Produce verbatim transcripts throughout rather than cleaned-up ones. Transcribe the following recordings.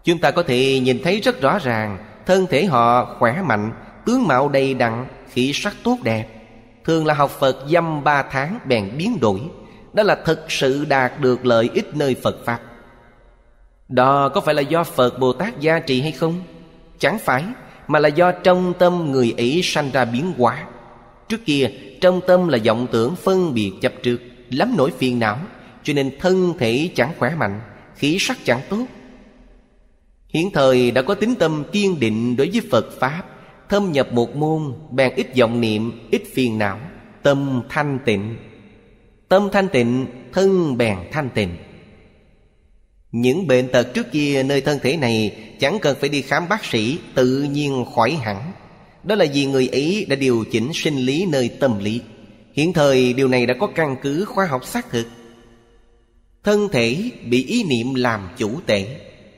Chúng ta có thể nhìn thấy rất rõ ràng, thân thể họ khỏe mạnh, tướng mạo đầy đặn, khí sắc tốt đẹp. Thường là học Phật dăm ba tháng bèn biến đổi. Đó là thực sự đạt được lợi ích nơi Phật Pháp. Đó có phải là do Phật Bồ Tát gia trì hay không? Chẳng phải, mà là do trong tâm người ấy sanh ra biến hóa. Trước kia trong tâm là vọng tưởng phân biệt chấp trước, lắm nỗi phiền não, cho nên thân thể chẳng khỏe mạnh, khí sắc chẳng tốt. Hiện thời đã có tín tâm kiên định đối với Phật Pháp, thâm nhập một môn, bèn ít vọng niệm, ít phiền não, tâm thanh tịnh. Tâm thanh tịnh, thân bèn thanh tịnh. Những bệnh tật trước kia nơi thân thể này chẳng cần phải đi khám bác sĩ, tự nhiên khỏi hẳn. Đó là vì người ấy đã điều chỉnh sinh lý nơi tâm lý. Hiện thời điều này đã có căn cứ khoa học xác thực. Thân thể bị ý niệm làm chủ tể.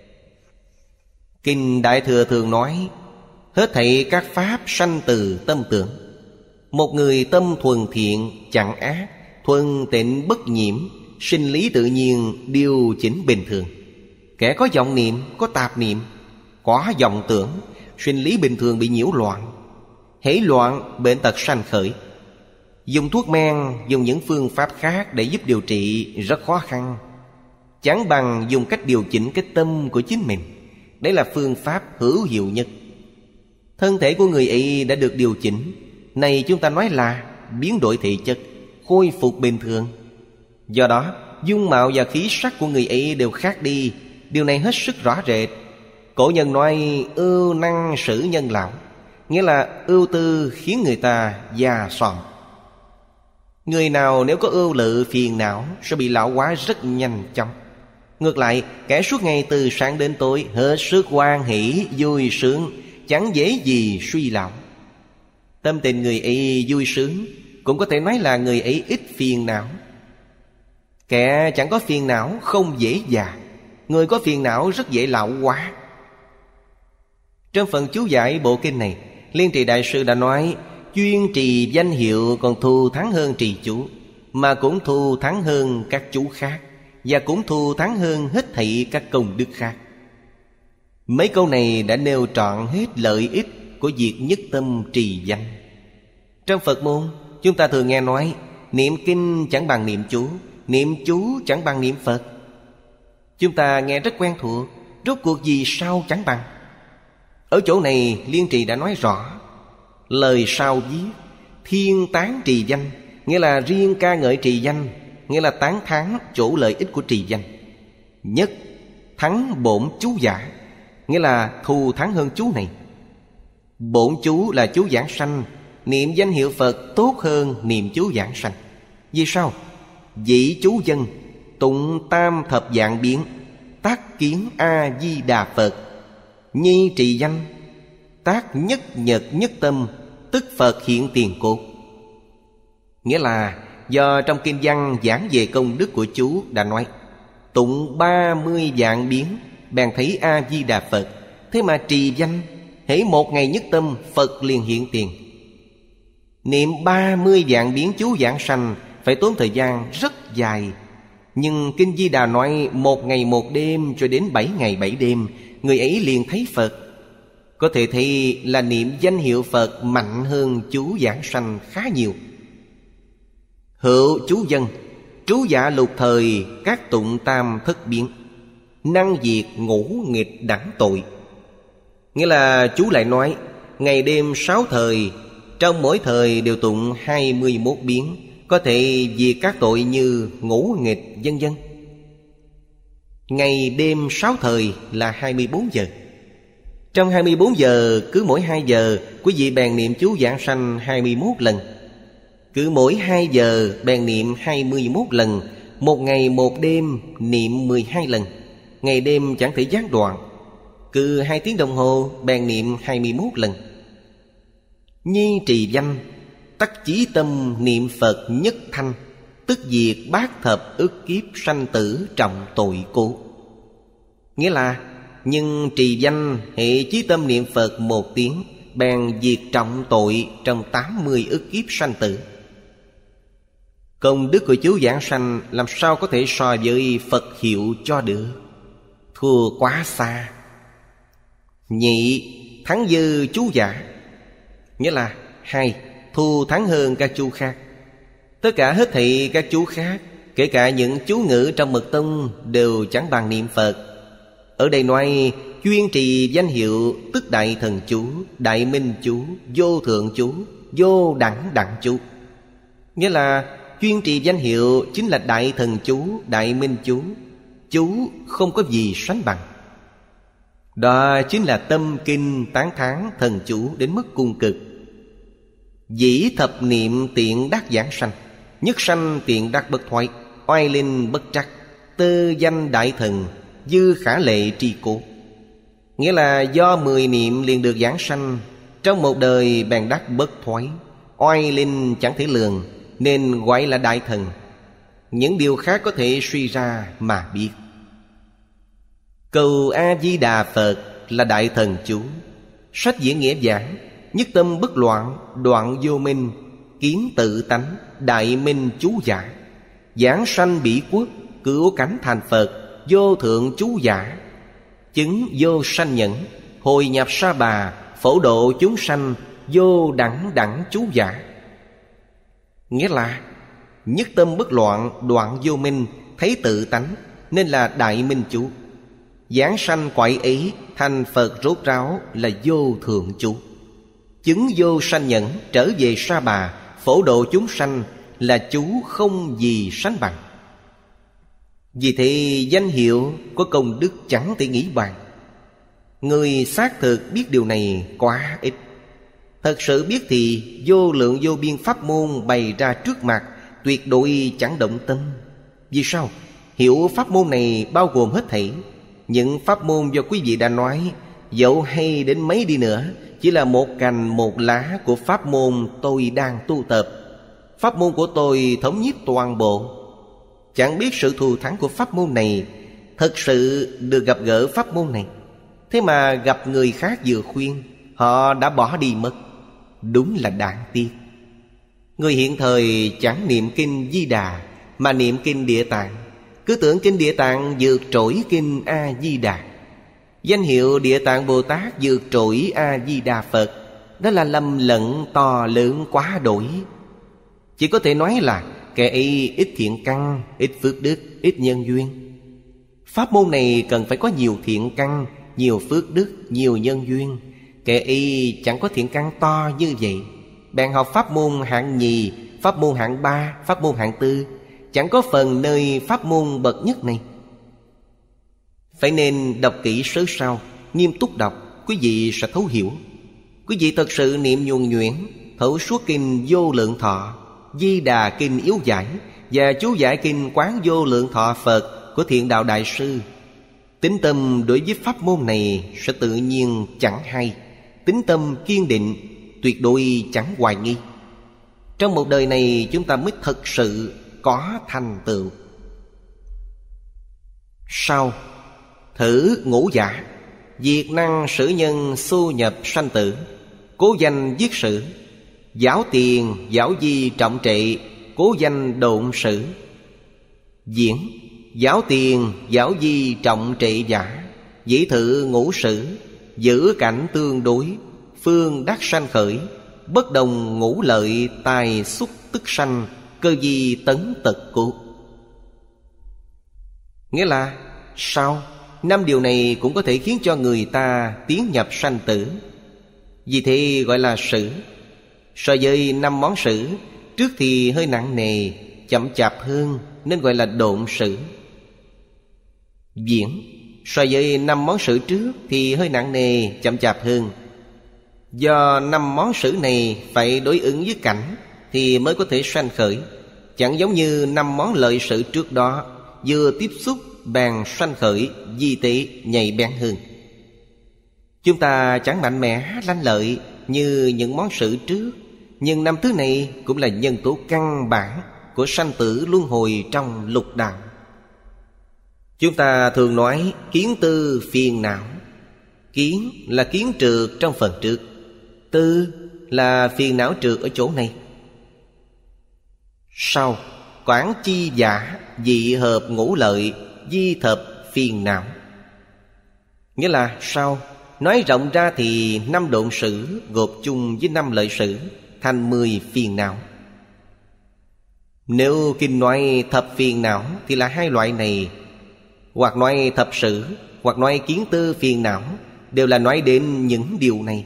Kinh Đại Thừa thường nói, hết thảy các pháp sanh từ tâm tưởng. Một người tâm thuần thiện, chẳng ác, thuần tịnh bất nhiễm, sinh lý tự nhiên điều chỉnh bình thường. Kẻ có vọng niệm, có tạp niệm, có vọng tưởng, sinh lý bình thường bị nhiễu loạn. Hễ loạn, bệnh tật sanh khởi. Dùng thuốc men, dùng những phương pháp khác để giúp điều trị rất khó khăn. Chẳng bằng dùng cách điều chỉnh cái tâm của chính mình. Đấy là phương pháp hữu hiệu nhất. Thân thể của người ấy đã được điều chỉnh. Này chúng ta nói là biến đổi thể chất, khôi phục bình thường. Do đó dung mạo và khí sắc của người ấy đều khác đi. Điều này hết sức rõ rệt. Cổ nhân nói ưu năng sử nhân lão, nghĩa là ưu tư khiến người ta già sòm. Người nào nếu có ưu lự phiền não sẽ bị lão hóa rất nhanh chóng. Ngược lại, kẻ suốt ngày từ sáng đến tối hết sức hoan hỷ, vui sướng, chẳng dễ gì suy lão. Tâm tình người ấy vui sướng, cũng có thể nói là người ấy ít phiền não. Kẻ chẳng có phiền não không dễ già, người có phiền não rất dễ lão hóa. Trong phần chú giải bộ kinh này, Liên Trì Đại Sư đã nói, chuyên trì danh hiệu còn thù thắng hơn trì chú, mà cũng thù thắng hơn các chú khác, và cũng thù thắng hơn hết thảy các công đức khác. Mấy câu này đã nêu trọn hết lợi ích của việc nhất tâm trì danh. Trong Phật môn, chúng ta thường nghe nói, niệm kinh chẳng bằng niệm chú, niệm chú chẳng bằng niệm Phật. Chúng ta nghe rất quen thuộc, rốt cuộc gì sao chẳng bằng. Ở chỗ này Liên Trì đã nói rõ. Lời sau viết, thiên tán trì danh, nghĩa là riêng ca ngợi trì danh, nghĩa là tán thán chỗ lợi ích của trì danh. Nhất thắng bổn chú giả, nghĩa là thù thắng hơn chú này. Bổn chú là chú giảng sanh, niệm danh hiệu Phật tốt hơn niệm chú giảng sanh. Vì sao? Dĩ chú dân, tụng tam thập vạn biến, tác kiến A-di-đà Phật, nhi trì danh, tác nhất nhật nhất tâm, tức Phật hiện tiền cốt. Nghĩa là do trong kinh văn giảng về công đức của chú đã nói, tụng ba mươi vạn biến, bèn thấy A-di-đà Phật. Thế mà trì danh, hễ một ngày nhất tâm, Phật liền hiện tiền. Niệm ba mươi vạn biến chú giảng sanh phải tốn thời gian rất dài. Nhưng Kinh Di Đà nói một ngày một đêm cho đến bảy ngày bảy đêm, người ấy liền thấy Phật. Có thể thấy là niệm danh hiệu Phật mạnh hơn chú giảng sanh khá nhiều. Hữu chú dân, trú dạ lục thời, các tụng tam thất biến, năng diệt ngũ nghịch đẳng tội. Nghĩa là chú lại nói, ngày đêm sáu thời, trong mỗi thời đều tụng hai mươi mốt biến, có thể diệt các tội như ngũ nghịch vân vân. Ngày đêm sáu thời là hai mươi bốn giờ. Trong hai mươi bốn giờ, cứ mỗi hai giờ quý vị bèn niệm chú giảng sanh hai mươi mốt lần. Cứ mỗi hai giờ bèn niệm hai mươi mốt lần. Một ngày một đêm niệm mười hai lần. Ngày đêm chẳng thể gián đoạn. Cứ hai tiếng đồng hồ bèn niệm hai mươi mốt lần. Nhi trì danh, tắc chí tâm niệm Phật nhất thanh, tức diệt bát thập ức kiếp sanh tử trọng tội cố. Nghĩa là nhưng trì danh hệ chí tâm niệm Phật một tiếng, bèn diệt trọng tội trong tám mươi ức kiếp sanh tử. Công đức của chú giảng sanh làm sao có thể so với Phật hiệu cho được, thua quá xa. Nhị thắng dư chú giả, nghĩa là hai, thù thắng hơn các chú khác. Tất cả hết thảy các chú khác, kể cả những chú ngữ trong mật tông, đều chẳng bằng niệm Phật. Ở đây nói chuyên trì danh hiệu tức đại thần chú, đại minh chú, vô thượng chú, vô đẳng đẳng chú. Nghĩa là chuyên trì danh hiệu chính là đại thần chú, đại minh chú. Chú không có gì sánh bằng. Đó chính là tâm kinh tán thán thần chú đến mức cung cực. Dĩ thập niệm tiện đắc giảng sanh, nhất sanh tiện đắc bất thoái, oai linh bất trắc, tư danh đại thần, dư khả lệ tri cố. Nghĩa là do mười niệm liền được giảng sanh, trong một đời bèn đắc bất thoái, oai linh chẳng thể lường, nên gọi là đại thần. Những điều khác có thể suy ra mà biết. Cầu A-di-đà Phật là đại thần chú. Sách diễn nghĩa giảng nhất tâm bất loạn, đoạn vô minh, kiến tự tánh, đại minh chú giả, giảng sanh bỉ quốc, cứu cánh thành Phật, vô thượng chú giả, chứng vô sanh nhẫn, hồi nhập sa bà, phổ độ chúng sanh, vô đẳng đẳng chú giả. Nghĩa là nhất tâm bất loạn, đoạn vô minh, thấy tự tánh, nên là đại minh chú. Giảng sanh quậy ý thành Phật rốt ráo là vô thượng chú. Chứng vô sanh nhẫn, trở về sa bà, phổ độ chúng sanh là chú không gì sánh bằng. Vì thế danh hiệu có công đức chẳng thể nghĩ bàn. Người xác thực biết điều này quá ít. Thật sự biết thì vô lượng vô biên pháp môn bày ra trước mặt, tuyệt đối chẳng động tâm. Vì sao? Hiểu pháp môn này bao gồm hết thảy. Những pháp môn do quý vị đã nói, dẫu hay đến mấy đi nữa, chỉ là một cành một lá của pháp môn tôi đang tu tập. Pháp môn của tôi thống nhất toàn bộ. Chẳng biết sự thù thắng của pháp môn này. Thật sự được gặp gỡ pháp môn này, thế mà gặp người khác vừa khuyên, họ đã bỏ đi mất. Đúng là đáng tiếc. Người hiện thời chẳng niệm kinh Di Đà, mà niệm kinh Địa Tạng, cứ tưởng kinh Địa Tạng vượt trội kinh A-di-đà. Danh hiệu Địa Tạng Bồ Tát vượt trội A-di-đà Phật, đó là lầm lẫn to lớn quá đổi. Chỉ có thể nói là kẻ ấy ít thiện căn, ít phước đức, ít nhân duyên. Pháp môn này cần phải có nhiều thiện căn, nhiều phước đức, nhiều nhân duyên. Kẻ ấy chẳng có thiện căn to như vậy, bèn học pháp môn hạng nhì, pháp môn hạng ba, pháp môn hạng tư, chẳng có phần nơi pháp môn bậc nhất này. Phải nên đọc kỹ sớ sau, nghiêm túc đọc, quý vị sẽ thấu hiểu. Quý vị thật sự niệm nhuần nhuyễn, thấu suốt kinh Vô Lượng Thọ, Di Đà kinh yếu giải và chú giải kinh Quán Vô Lượng Thọ Phật của Thiện Đạo Đại Sư, tín tâm đối với pháp môn này sẽ tự nhiên chẳng hay. Tín tâm kiên định, tuyệt đối chẳng hoài nghi. Trong một đời này chúng ta mới thật sự có thành tựu. Sau thử ngũ giả, diệt năng sử nhân xu nhập sanh tử, cố danh viết sử, giáo tiền giáo di trọng trị, cố danh độn sử. Diễn giáo tiền giáo di trọng trị giả, dĩ thử ngũ sử, giữ cảnh tương đối, phương đắc sanh khởi, bất đồng ngũ lợi tài xúc tức sanh, cơ di tấn tật cụ. Nghĩa là sao? Năm điều này cũng có thể khiến cho người ta tiến nhập sanh tử. Vì thế gọi là sử. So với năm món sử, trước thì hơi nặng nề, chậm chạp hơn, nên gọi là độn sử. Diễn so với năm món sử trước thì hơi nặng nề, chậm chạp hơn. Do năm món sử này phải đối ứng với cảnh thì mới có thể sanh khởi. Chẳng giống như năm món lợi sử trước đó, vừa tiếp xúc bèn sanh khởi, di tế nhạy bén hơn. Chúng ta chẳng mạnh mẽ lanh lợi như những món sử trước, nhưng năm thứ này cũng là nhân tố căn bản của sanh tử luân hồi trong lục đạo. Chúng ta thường nói kiến tư phiền não. Kiến là kiến trượt trong phần trước, tư là phiền não trượt ở chỗ này. Sau quán chi giả, dị hợp ngũ lợi, di thập phiền não. Nghĩa là sao? Nói rộng ra thì năm độn sử gộp chung với năm lợi sử thành mười phiền não. Nếu kinh nói thập phiền não thì là hai loại này. Hoặc nói thập sử, hoặc nói kiến tư phiền não, đều là nói đến những điều này.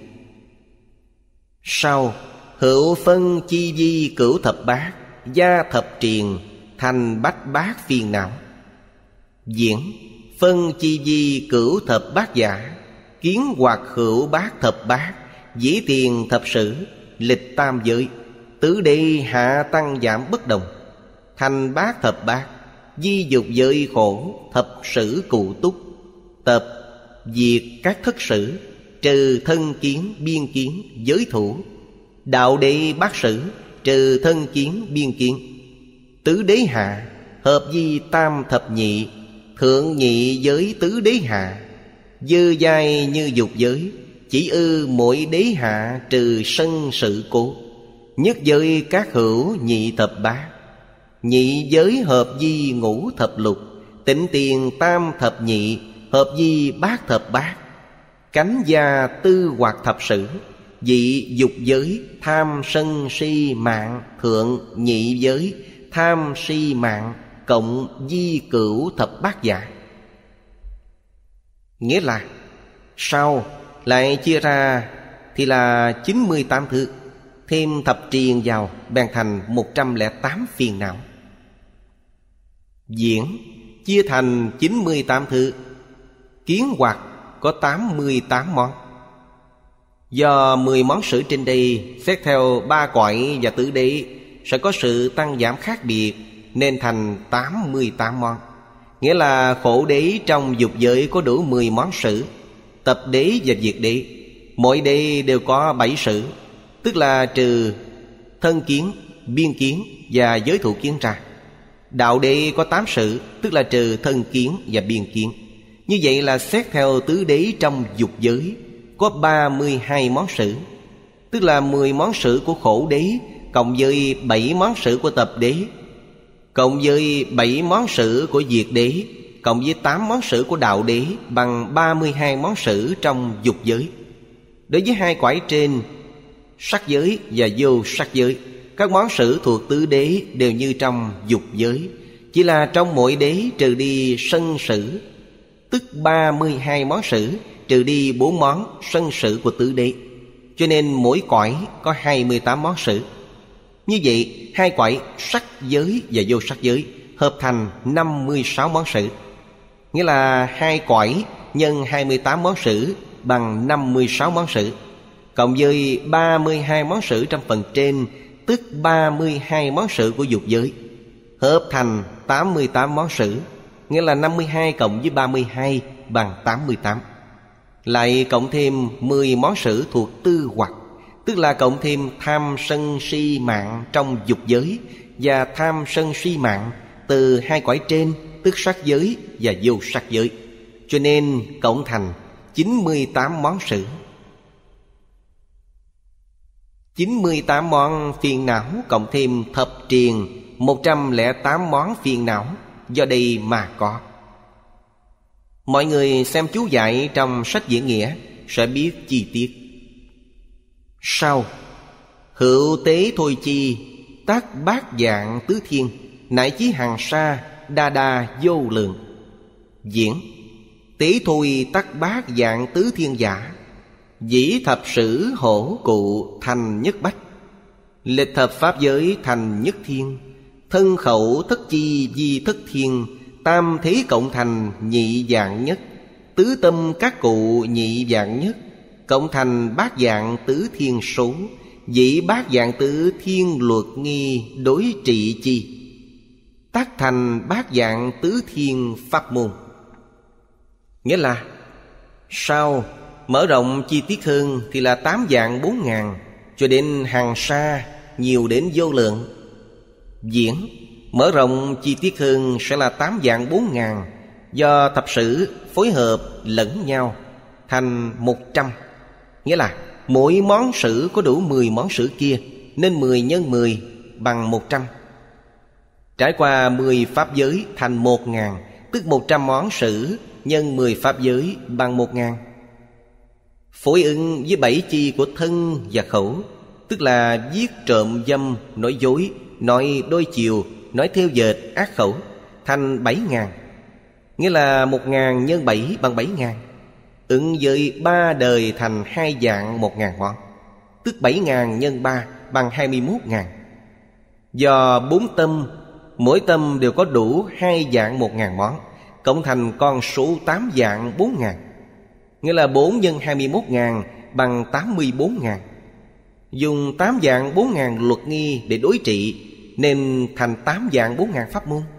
Sau, hữu phân chi vi cửu thập bát, gia thập triền, thành bách bát phiền não. Diễn phân chi vi cửu thập bát giả, kiến hoặc hữu bát thập bát, dĩ tiền thập sử, lịch tam giới, tứ đế hạ tăng giảm bất đồng, thành bát thập bát, di dục giới khổ, thập sử cụ túc, tập diệt các thất sử, trừ thân kiến biên kiến giới thủ, đạo đế bát sử, trừ thân kiến biên kiến, tứ đế hạ, hợp di tam thập nhị, thượng nhị giới tứ đế hạ, dư giai như dục giới, chỉ ư mỗi đế hạ trừ sân sự cố, nhất giới các hữu nhị thập bát, nhị giới hợp di ngũ thập lục, tịnh tiền tam thập nhị, hợp di bát thập bát, cánh gia tư hoặc thập sử, dị dục giới tham sân si mạng, thượng nhị giới tham si mạng, cộng di cửu thập bát giả. Nghĩa là sau lại chia ra thì là chín mươi tám thứ, thêm thập triền vào bèn thành một trăm lẻ tám phiền não. Diễn chia thành chín mươi tám thứ, kiến hoặc có tám mươi tám món. Do mười món sử trên đây xét theo ba cõi và tứ đế sẽ có sự tăng giảm khác biệt, nên thành tám mươi tám món. Nghĩa là khổ đế trong dục giới có đủ mười món sử, tập đế và diệt đế, mỗi đế đều có bảy sử, tức là trừ thân kiến, biên kiến và giới thụ kiến ra. Đạo đế có tám sử, tức là trừ thân kiến và biên kiến. Như vậy là xét theo tứ đế trong dục giới có ba mươi hai món sử, tức là mười món sử của khổ đế, cộng với bảy món sử của tập đế, cộng với bảy món sử của diệt đế, cộng với tám món sử của đạo đế, bằng ba mươi hai món sử trong dục giới. Đối với hai cõi trên, sắc giới và vô sắc giới, các món sử thuộc tứ đế đều như trong dục giới, chỉ là trong mỗi đế trừ đi sân sử, tức ba mươi hai món sử, trừ đi bốn món sân sử của tứ đế, cho nên mỗi cõi có hai mươi tám món sử. Như vậy hai cõi sắc giới và vô sắc giới hợp thành năm mươi sáu món sử. Nghĩa là hai cõi nhân hai mươi tám món sử bằng năm mươi sáu món sử, cộng với ba mươi hai món sử trong phần trên, tức ba mươi hai món sử của dục giới, hợp thành tám mươi tám món sử. Nghĩa là năm mươi hai cộng với ba mươi hai bằng tám mươi tám. Lại cộng thêm mười món sử thuộc tư hoặc, tức là cộng thêm tham sân si mạng trong dục giới và tham sân si mạng từ hai cõi trên, tức sắc giới và vô sắc giới, cho nên cộng thành chín mươi tám món sử. chín mươi tám món phiền não cộng thêm thập triền, một trăm lẻ tám món phiền não do đây mà có. Mọi người xem chú giải trong sách diễn nghĩa sẽ biết chi tiết. Sau, hữu tế thôi chi, tác bát dạng tứ thiên, nại chí hằng sa, đa đa vô lượng. Diễn tế thôi tác bát dạng tứ thiên giả, dĩ thập sử hổ cụ thành nhất bách, lịch thập pháp giới thành nhất thiên, thân khẩu thất chi di thất thiên, tam thế cộng thành nhị dạng nhất, tứ tâm các cụ nhị dạng nhất, cộng thành bát dạng tứ thiên số, dĩ bát dạng tứ thiên luật nghi đối trị chi, tác thành bát dạng tứ thiên pháp môn. Nghĩa là sau mở rộng chi tiết hơn thì là tám dạng bốn ngàn, cho đến hàng sa nhiều đến vô lượng. Diễn mở rộng chi tiết hơn sẽ là tám dạng bốn ngàn, do thập sử phối hợp lẫn nhau thành một trăm. Nghĩa là mỗi món sử có đủ mười món sử kia, nên mười nhân mười bằng một trăm. Trải qua mười pháp giới thành một ngàn, tức một trăm món sử nhân mười pháp giới bằng một ngàn. Phối ứng với bảy chi của thân và khẩu, tức là giết trộm dâm, nói dối, nói đôi chiều, nói theo dệt, ác khẩu, thành bảy ngàn. Nghĩa là một ngàn nhân bảy bằng bảy ngàn. Ứng với ba đời thành hai dạng một ngàn món, tức bảy ngàn nhân ba bằng hai mươi mốt ngàn. Do bốn tâm, mỗi tâm đều có đủ hai dạng một ngàn món, cộng thành con số tám dạng bốn ngàn. Nghĩa là bốn nhân hai mươi mốt ngàn bằng tám mươi bốn ngàn. Dùng tám dạng bốn ngàn luật nghi để đối trị, nên thành tám dạng bốn ngàn pháp môn.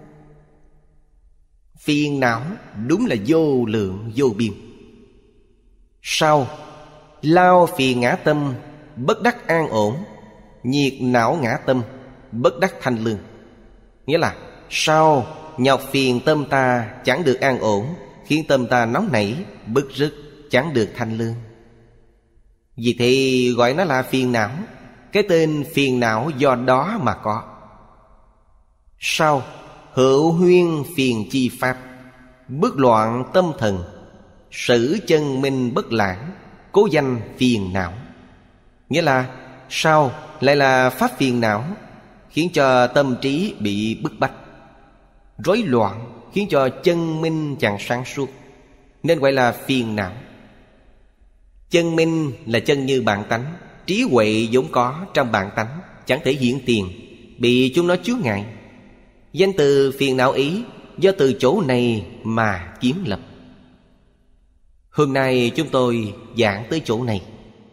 Phiền não đúng là vô lượng vô biên. Sau, lao phiền ngã tâm, bất đắc an ổn, nhiệt não ngã tâm, bất đắc thanh lương. Nghĩa là sau nhọc phiền tâm ta chẳng được an ổn, khiến tâm ta nóng nảy, bức rứt, chẳng được thanh lương. Vì thế gọi nó là phiền não. Cái tên phiền não do đó mà có. Sau, hữu huyên phiền chi pháp, bước loạn tâm thần, sử chân minh bất lãng, cố danh phiền não. Nghĩa là sau lại là pháp phiền não, khiến cho tâm trí bị bức bách, rối loạn, khiến cho chân minh chẳng sáng suốt, nên gọi là phiền não. Chân minh là chân như bản tánh, trí huệ vốn có trong bản tánh, chẳng thể hiện tiền, bị chúng nó chướng ngại. Danh từ phiền não ý do từ chỗ này mà kiếm lập. Hôm nay chúng tôi giảng tới chỗ này.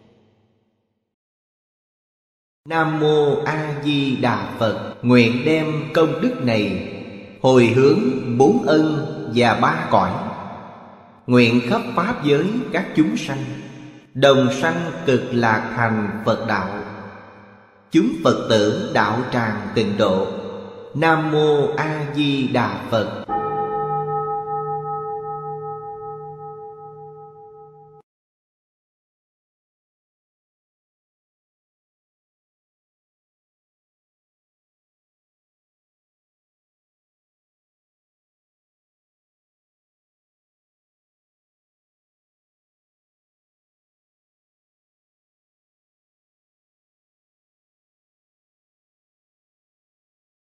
Nam Mô A Di Đà Phật. Nguyện đem công đức này hồi hướng bốn ân và ba cõi, nguyện khắp pháp giới các chúng sanh đồng sanh cực lạc thành Phật đạo. Chúng Phật tử đạo tràng tịnh độ. Nam Mô A Di Đà Phật.